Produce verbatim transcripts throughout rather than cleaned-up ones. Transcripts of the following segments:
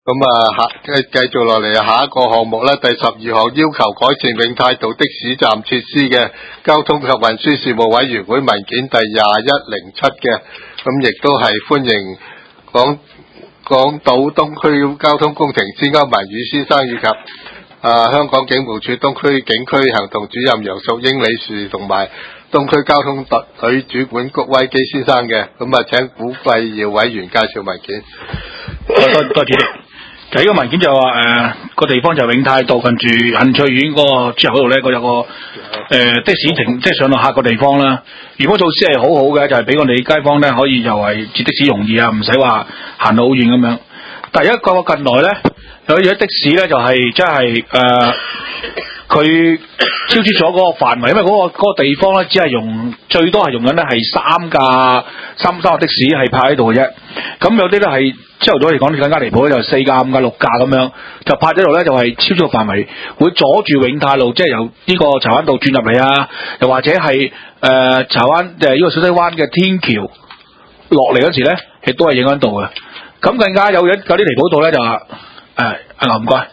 咁啊，下繼繼續落嚟下一個項目咧，第十二項要求改善永泰道的士站設施嘅交通及運輸事務委員會文件第廿一零七嘅，咁亦都係歡迎港港島東區交通工程師歐文宇先生以及啊香港警務處東區警區行動主任楊淑英理事同埋東區交通隊主管谷威基先生嘅，咁啊請古貴耀委員介紹文件。 多多主席。就呢個文件就話誒個地方就永泰道近住杏翠苑嗰個之後嗰度咧，個有個誒、呃、的士停即係上落客個地方啦。如果措施係好好嘅，就係、是、俾我哋街坊咧可以又係接的士容易啊，唔使話行到好遠咁樣。第一個近來咧有啲的士咧就係即係誒佢超出咗嗰個範圍，因為嗰、那個那個地方咧只係用最多係用緊咧係三架三三架的士係泊喺度嘅啫。咁有啲咧係朝頭早嚟講更加離譜咧，就四架、五架、六架咁樣就泊喺度咧，就係、是、超出個範圍，會阻住永泰路，即係由呢個柴灣道轉入嚟啊，又或者係誒、呃、柴灣誒呢個小西灣嘅天橋落嚟嗰時咧，亦都係影響到嘅。咁更加有一有啲離譜到咧就話誒阿牛唔該，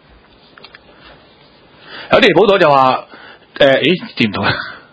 有啲離譜到就話誒、呃，咦掂唔到啊？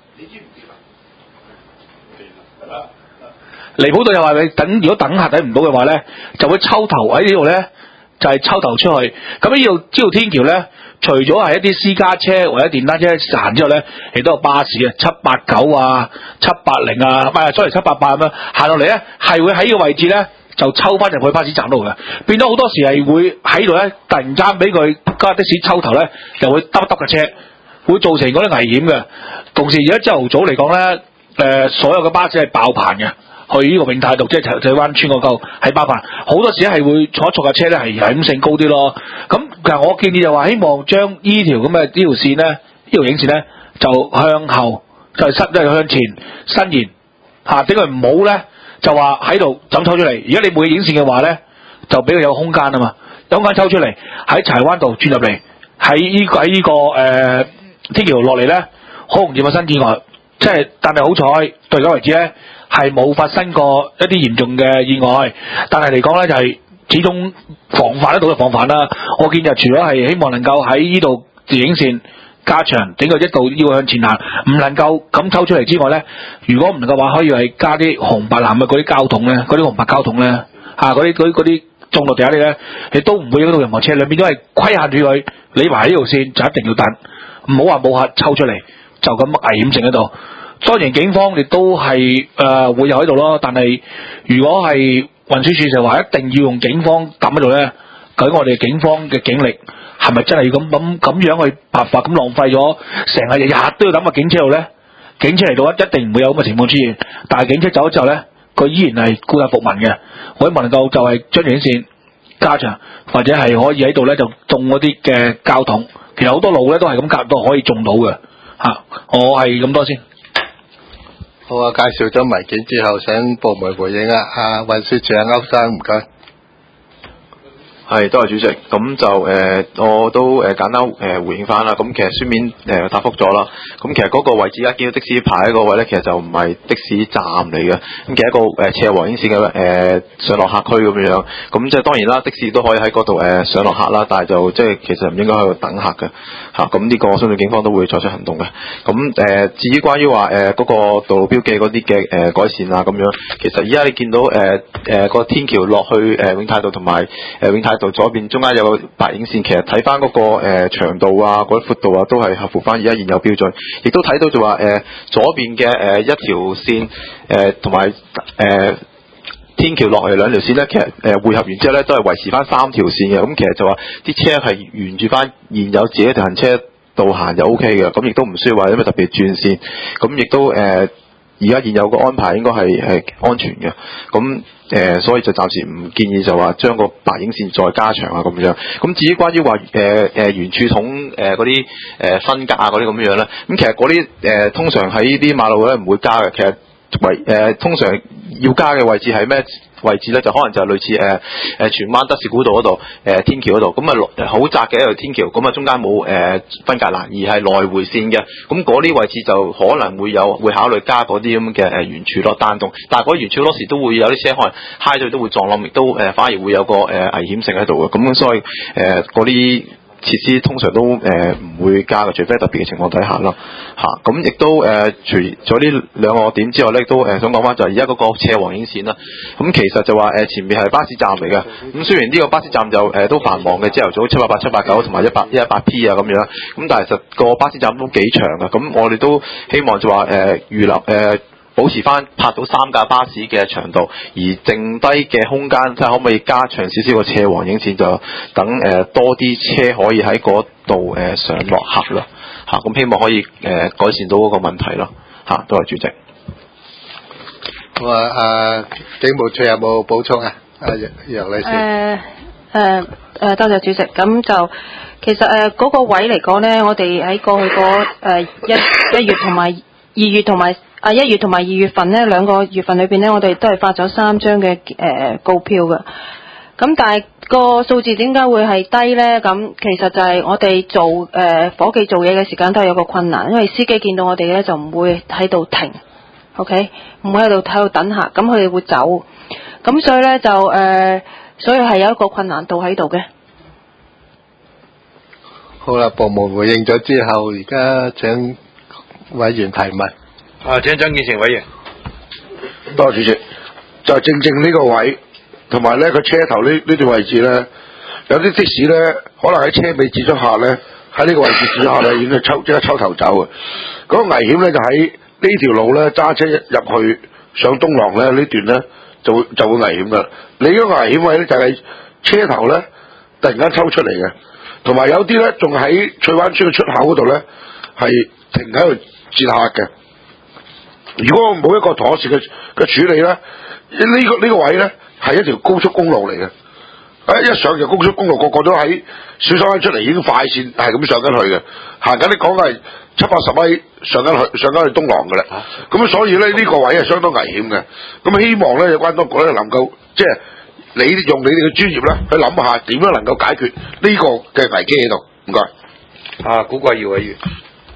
離譜到又話你等，如果等客睇唔到嘅話咧，就會抽頭喺呢度咧，就係、是、抽頭出去。咁呢度呢條天橋咧，除咗係一啲私家車或者電單車行之後咧，亦都有巴士啊，七八九啊、七八零啊，唔係，sorry七八八咁樣行落嚟咧，係會喺呢個位置咧就抽翻入去巴士站度嘅，變咗好多時係會喺度咧，突然間俾佢架的士抽頭咧，就會耷耷嘅車，會造成嗰啲危險嘅。同時而家朝頭早嚟講咧，誒、呃、所有嘅巴士係爆棚嘅。去呢個永泰道即係柴柴灣村嗰嚿係爆棚，好多時係會坐一坐架車咧係危險性高啲咯。咁其實我建議就話希望將呢條咁嘅呢條線咧，呢條影線咧就向後就係伸即係向前伸延嚇，點佢唔好咧就話喺度咁抽出嚟。而家你每個影線嘅話咧，就俾佢有空間啊嘛，有空間抽出嚟喺柴灣道轉入嚟，喺呢喺呢個誒、呃、天橋落嚟咧，好容易發生意外。即係但係好彩到而家為止咧，係冇發生過一啲嚴重嘅意外，但係嚟講咧就係、是、始終防範得到嘅防範啦。我見就除咗係希望能夠喺呢度影線加長，整個一度要向前行，唔能夠咁抽出嚟之外咧，如果唔能夠話可以係加啲紅白藍嘅嗰啲膠筒咧，嗰啲紅白膠筒咧嚇，嗰啲嗰啲嗰啲種落地下啲咧，亦都唔會影響到任何車輛，變咗係規限住佢，你埋呢條線就一定要等，唔好話冇客抽出嚟，就咁危險性喺度。當然警方亦都係誒、呃、會有喺度咯，但係如果係運輸署就話一定要用警方抌喺度咧，究竟我哋警方嘅警力係咪真係要咁咁咁樣去白發咁浪費咗成日日日都要抌個警車度咧？警車嚟到一定唔會有咁嘅情況出現，但係警車走咗之後咧，佢依然係顧客復民嘅。我希望能夠就係將影線加長，或者係可以喺度咧就種嗰啲嘅膠筒。其實好多路咧都係咁夾都可以種到嘅嚇、啊。我係咁多先。 好啊，介紹咗文件之後，請部門回應啊。啊，運輸署歐生唔該。 係，多謝主席。咁就誒、呃，我都誒簡單誒回應翻啦。咁其實書面誒、呃、答覆咗啦。咁其實嗰個位置而家見到的士牌嗰個位咧，其實就唔係的士站嚟嘅。咁其實一個誒斜黃影線嘅誒上落客區咁樣樣。咁即係當然啦，的士都可以喺嗰度誒上落客啦，但係就即係其實唔應該喺度等客嘅嚇。咁、啊、呢個我相信警方都會採取行動嘅。咁誒、呃、至於關於話誒嗰個道路標記嗰啲嘅誒改善啊咁樣，其實而家你見到誒誒個天橋落去誒、呃、永泰道同埋誒永泰道左邊中間有個白影線，其實睇翻嗰個誒、呃、長度啊，嗰啲闊度啊，都係合乎翻而家現有標準。亦都睇到就話誒、呃、左邊嘅誒一條線誒同埋誒天橋落嚟兩條線咧，其實誒匯合完之後咧，都係維持翻三條線嘅。咁其實就話啲車係沿住翻現有自己條行車道行就 O K 嘅，咁亦都唔需要話因為特別轉線。咁亦都誒而家現有個安排應該係係安全嘅。咁誒、呃，所以就暫時唔建議就話將個白影線再加長啊咁樣。咁至於關於話誒誒圓柱筒誒嗰啲誒分隔啊嗰啲咁樣咧，咁其實嗰啲誒通常喺啲馬路咧唔會加嘅。其實為誒、呃、通常要加嘅位置係咩位置咧，就可能就係類似誒誒、呃、荃灣德士古道嗰度誒天橋嗰度，咁啊好窄嘅一條天橋，咁啊中間冇誒、呃、分隔欄，而係來回線嘅，咁嗰啲位置就可能會有會考慮加嗰啲咁嘅誒圓柱咯單棟，但係嗰圓柱嗰時都會有啲車可能揩咗都會撞冧，亦都誒、呃、反而會有個誒、呃、危險性喺度嘅，咁所以誒嗰啲設施通常都誒唔、呃、會加嘅，除非特別嘅情況底下啦嚇。咁、啊、亦都誒、呃、除咗呢兩個點之外咧，都誒、呃、想講翻就係而家嗰個斜黃影線啦。咁、啊、其實就話誒、呃、前面係巴士站嚟嘅，咁雖然呢個巴士站就誒、呃、都繁忙嘅，朝頭早七八八、七八九同埋一百一一八 P 啊咁樣，咁但係實個巴士站都幾長嘅。咁我哋都希望就話誒預留誒。呃保持翻拍到三架巴士嘅長度，而剩低嘅空間，睇下可唔可以加長少少個斜黃影線，就等誒、呃、多啲車可以喺嗰度誒上落客咯嚇。咁、啊、希望可以誒、呃、改善到嗰個問題咯嚇。多謝主席。 好啊，啊警務處有冇補充啊？阿楊楊女士。 誒誒誒，多謝主席。咁就其實誒嗰、呃那個位嚟講咧，我哋喺過去嗰誒一一月同埋二月同埋。啊！一月同埋二月份呢兩個月份裏邊呢，我哋都係發咗三張嘅誒告票嘅。咁但係個數字點解會係低呢？咁其實就係我哋做誒、呃、夥計做嘢嘅時間都係有個困難，因為司機見到我哋呢就唔會喺度停 ，OK， 唔會喺度喺度等客，咁佢哋會走。咁所以呢，就誒、呃，所以係有一個困難度喺度嘅。 好啦，部門回應咗之後，而家請委員提問。 啊，請曾建成委員。 多謝主席，就正正呢個位，同埋咧個車頭呢呢段位置咧，有啲的士咧，可能喺車尾截咗下咧，喺呢個位置截咗下咧，已經係抽即刻抽頭走嘅。嗰、那個危險咧就喺呢條路咧，揸車入去上東廊咧呢段咧就會就會危險噶。你嗰個危險位咧就係車頭咧突然間抽出嚟嘅，同埋有啲咧仲喺翠灣村嘅出口嗰度咧係停喺度截客嘅。如果冇一個妥善嘅嘅處理咧，呢、這個呢、這個位咧係一條高速公路嚟嘅，一上就高速公路，個個都喺小西灣出嚟已經快線係咁上緊去嘅，行緊你講嘅係七八十米上緊去上緊去東廊嘅啦。咁、啊、所以咧呢、這個位係相當危險嘅。咁希望咧有關當局咧能夠即係你用你哋嘅專業咧去諗下點樣能夠解決呢個嘅危機喺度。唔該。 啊，古貴耀委員。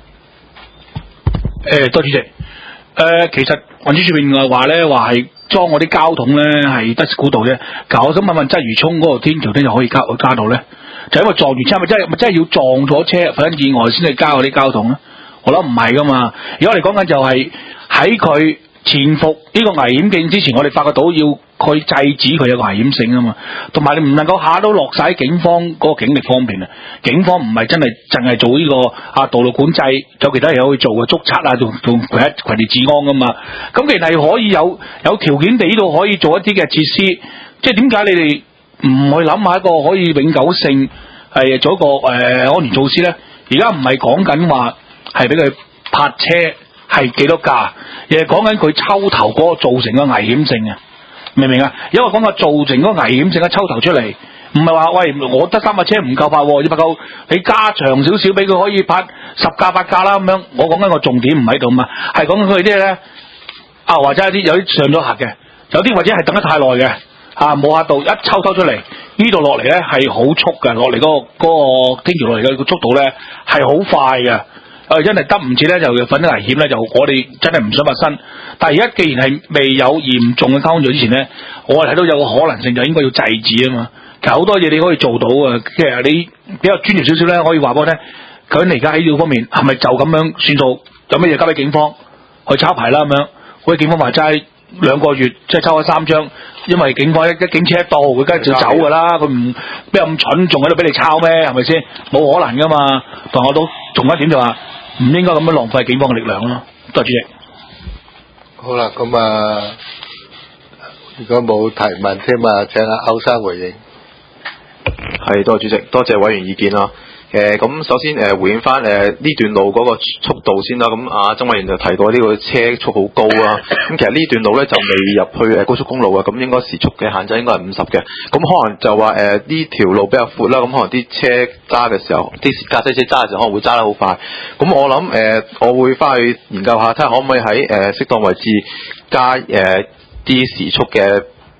誒，多主席。誒、呃，其實運輸署邊話咧，話係裝嗰啲膠筒咧係德士古道啫。但我想問問鰂魚涌嗰個天橋咧，就可以加加到咧？就因為撞完車，咪真係咪真係要撞咗車發生意外先至加嗰啲膠筒咧？我諗唔係噶嘛。而家我哋講緊就係喺佢潛伏呢個危險境之前，我哋發覺到要去制止佢有個危險性啊嘛。同埋你唔能夠下都落晒警方嗰個警力方面啊。警方唔係真係淨係做呢、這個啊道路管制，有其他嘢可以做嘅，捉賊啊，做做佢一群哋治安噶嘛。咁其實係可以有有條件地呢度可以做一啲嘅設施。即係點解你哋唔去諗下一個可以永久性係做一個誒、呃、安全措施咧？而家唔係講緊話係俾佢泊車係幾多架，而係講緊佢抽頭嗰個造成嘅危險性啊！明唔明啊？因為講個造成嗰個危險性嘅抽頭出嚟，唔係話喂我得三架車唔夠泊，要泊夠你加長少少俾佢可以泊十架八架啦咁樣。我講緊個重點唔喺度嘛，係講緊佢啲咧啊，或者有啲有啲上咗客嘅，有啲或者係等得太耐嘅啊，冇客到一抽抽出嚟，呢度落嚟咧係好速嘅，落嚟嗰個嗰個天橋落嚟嘅個速度咧係好快嘅。誒，真係得唔切咧，就瞓得危險咧，就我哋真係唔想發生。但係而家既然係未有嚴重嘅交通罪之前咧，我係睇到有個可能性就應該要制止啊嘛。其實好多嘢你可以做到啊，其實你比較專業少少咧，可以話俾我聽，究竟你而家喺呢個方面係咪就咁樣算數？有乜嘢交俾警方去抄牌啦咁樣？好似警方話齋兩個月即係抽咗三張，因為警方一一警車一到，佢梗係就走㗎啦。佢唔邊有咁蠢，仲喺度俾你抄咩？係咪先？冇可能㗎嘛。但我都仲一點就話。唔應該咁樣浪費警方嘅力量咯，多謝主席。 好啦，咁啊，如果冇提問添啊，請阿歐生回應。 係，多謝主席，多謝委員意見啦。誒、呃，咁首先誒、呃、回應翻誒呢段路嗰個速度先啦。咁啊，曾委員就提過呢個車速好高啊。咁其實呢段路咧就未入去誒高速公路啊。咁應該時速嘅限制應該係五十嘅。咁可能就話誒呢條路比較闊啦。咁可能啲車揸嘅時候，啲駕駛車揸嘅時候可能會揸得好快。咁我諗誒、呃，我會翻去研究下，睇下可唔可以喺誒適當位置加誒啲、呃、時速嘅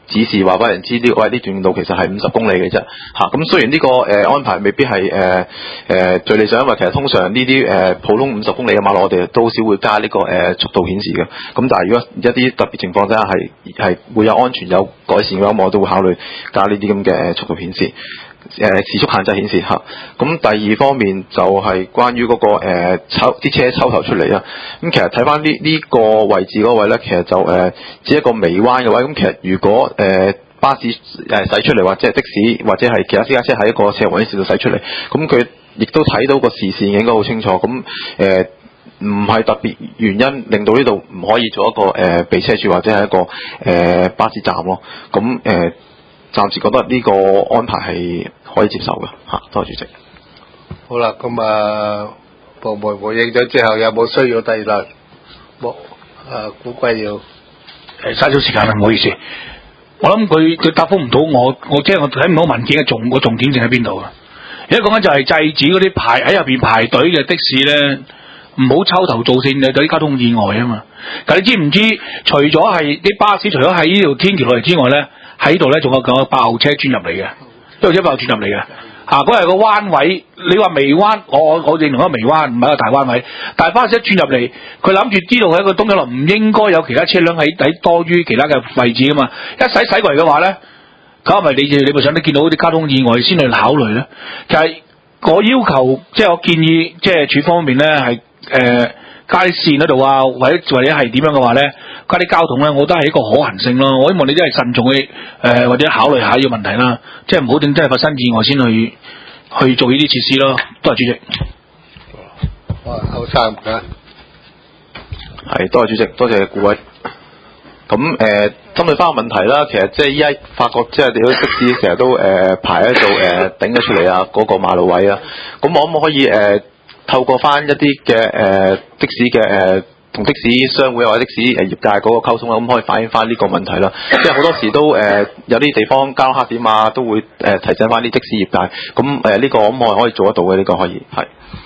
指示話俾人知呢，喂呢段路其實係五十公里嘅啫嚇。咁、啊、雖然呢、這個誒、呃、安排未必係誒誒最理想，因為其實通常呢啲誒普通五十公里嘅馬路，我哋都好少會加呢、這個誒、呃、速度顯示嘅。咁但係如果一啲特別情況之下係係會有安全有改善嘅話，我都會考慮加呢啲咁嘅速度顯示。誒、呃、時速限制顯示嚇，咁、啊、第二方面就係關於嗰、那個、呃、抽啲車抽頭出嚟啊。咁其實睇翻呢呢個位置嗰位咧，其實就誒、呃、只係一個微彎嘅位。咁其實如果誒、呃、巴士誒駛出嚟，或者係的士或者係其他私家車喺一個斜黃線度駛出嚟，咁佢亦都睇到個視線應該好清楚。咁誒唔係特別原因令到呢度唔可以做一個誒、呃、避車處或者係一個誒、呃、巴士站咯。咁誒。呃暫時覺得呢個安排係可以接受嘅嚇，多謝主席。 好啦，咁啊，部門回應咗之後，有冇需要第二輪？冇，啊，估計要誒嘥咗時間啦，唔好意思。我諗佢佢答覆唔到我，我即係我睇唔到文件嘅重個重點性喺邊度啊？而家講緊就係制止嗰啲排喺入邊排隊嘅的，的士咧，唔好抽頭造成有啲交通意外啊嘛。但你知唔知？除咗係啲巴士，除咗喺呢條天橋落嚟之外咧？喺度咧，仲有個爆車轉入嚟嘅，都有車爆轉入嚟嘅。嚇、啊，嗰係個彎位，你話微彎，我我我認同一個微彎，唔係一個大彎位。但係巴士一轉入嚟，佢諗住知道喺一個東九龍唔應該有其他車輛喺喺多於其他嘅位置啊嘛。一駛駛過嚟嘅話咧，咁係咪你你咪想你見到啲交通意外先去考慮咧？就係、是、我要求，即係我建議，即係處方面咧係誒加啲線喺度啊，或者或者係點樣嘅話咧？加啲交通咧，我覺得係一個可行性咯。我希望你真係慎重去誒、呃，或者考慮下呢個問題啦。即係唔好等真係發生意外先去去做呢啲設施咯。多謝主席。 哇，後生唔該。 係，多謝主席，多謝顧委。咁誒，針對翻個問題啦，其實即係依家發覺即係啲的士成日都誒、呃、排喺度誒頂咗出嚟啊，嗰、那個馬路位啊。咁我可唔可以誒、呃、透過翻一啲嘅誒的士嘅誒？呃同的士商會或者的士誒業界嗰個溝通啦，咁可以反映翻呢個問題啦。即係好多時都誒、呃、有啲地方交通黑點啊，都會誒、呃、提醒翻啲的士業界。咁誒呢個咁我可以做得到嘅，呢、這個可以係。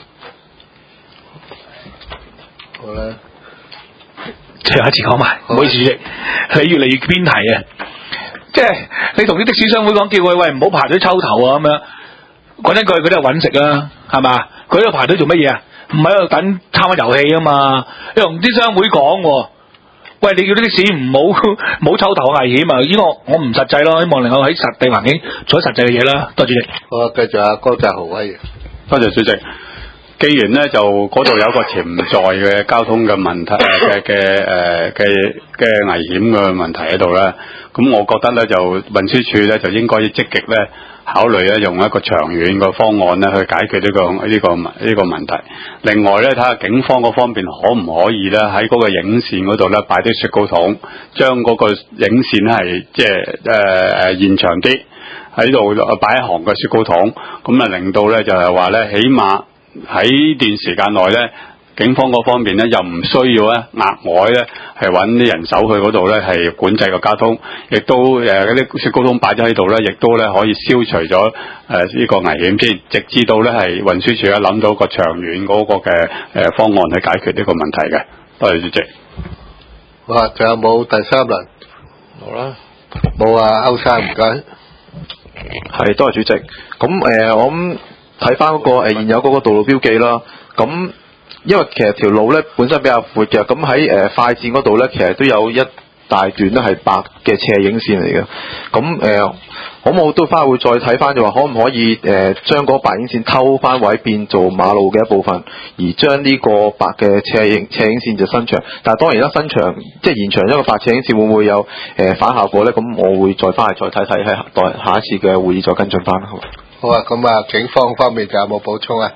好啦， 最後一次講埋，唔好意思，主席，你越嚟越偏題啊！即係你同啲的士商會講，叫佢喂唔好排隊抽頭啊咁樣。講真句，佢都係揾食啊，係嘛？佢喺度排隊做乜嘢啊？唔喺度等參加遊戲啊嘛！你同啲商會講，喂，你叫啲的士唔好唔好抽頭危險啊！呢個我唔實際咯，希望能夠喺實地環境做啲實際嘅嘢啦。多謝主席。 好，繼續阿江澤豪委員。 多謝主席。既然咧就嗰度有一個潛在嘅交通嘅問題嘅嘅誒嘅嘅危險嘅問題喺度咧，咁我覺得咧就運輸署咧就應該要積極咧考慮咧用一個長遠嘅方案咧去解決呢、這個呢、這個呢、這個問題。另外咧睇下警方嗰方面可唔可以咧喺嗰個影線嗰度咧擺啲雪糕筒，將嗰個影線咧係即係誒誒延長啲，喺度擺一行嘅雪糕筒，咁啊令到咧就係話咧起碼喺呢段時間內咧，警方嗰方面咧又唔需要咧額外咧係揾啲人手去嗰度咧係管制個交通，亦都誒嗰啲雪糕筒擺咗喺度咧，亦都咧可以消除咗誒呢個危險先，直至到咧係運輸署咧諗到個長遠嗰個嘅誒方案去解決呢個問題嘅。多謝主席。 哇，仲有冇第三輪？ 冇啦。 冇啊，歐生唔該。 係，多謝主席。咁誒、呃，我諗。睇翻嗰個誒、呃、現有嗰個道路標記啦，咁因為其實條路咧本身比較闊嘅，咁喺誒快線嗰度咧，其實都有一大段咧係白嘅斜影線嚟嘅。咁誒、呃，可唔可都翻會再睇翻就話，可唔可以誒將嗰白影線偷翻位變做馬路嘅一部分，而將呢個白嘅斜影斜影線就伸長？但係當然啦，伸長即係延長一個白斜影線會唔會有誒、呃、反效果咧？咁我會再翻嚟再睇睇，喺待下一次嘅會議再跟進翻。好。 好啊，咁啊，警方方面就有冇補充啊？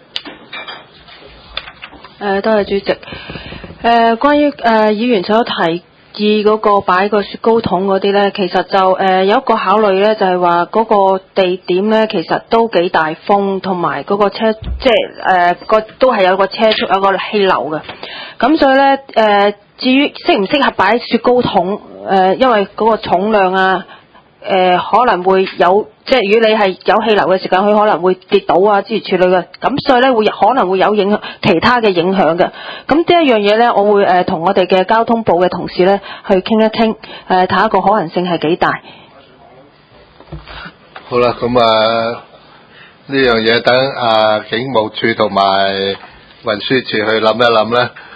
誒、呃，多謝主席。誒、呃，關於誒、呃、議員所提議嗰個擺個雪糕筒嗰啲咧，其實就誒、呃、有一個考慮咧，就係話嗰個地點咧，其實都幾大風，同埋嗰個車即係誒個都係有個車速有個氣流嘅。咁所以咧誒、呃，至於適唔適合擺雪糕筒誒、呃，因為嗰個重量啊。 呃、可能會有，即係如果你係有氣流嘅時間，佢可能會跌倒啊之類處理嘅，咁所以咧會可能會有影響其他嘅影響嘅。咁呢一樣嘢咧，我會誒同、呃、我哋嘅交通部嘅同事咧去傾一傾，誒睇下個可能性係幾大。 好啦，咁啊呢樣嘢等啊警務處同埋運輸處去諗一諗啦。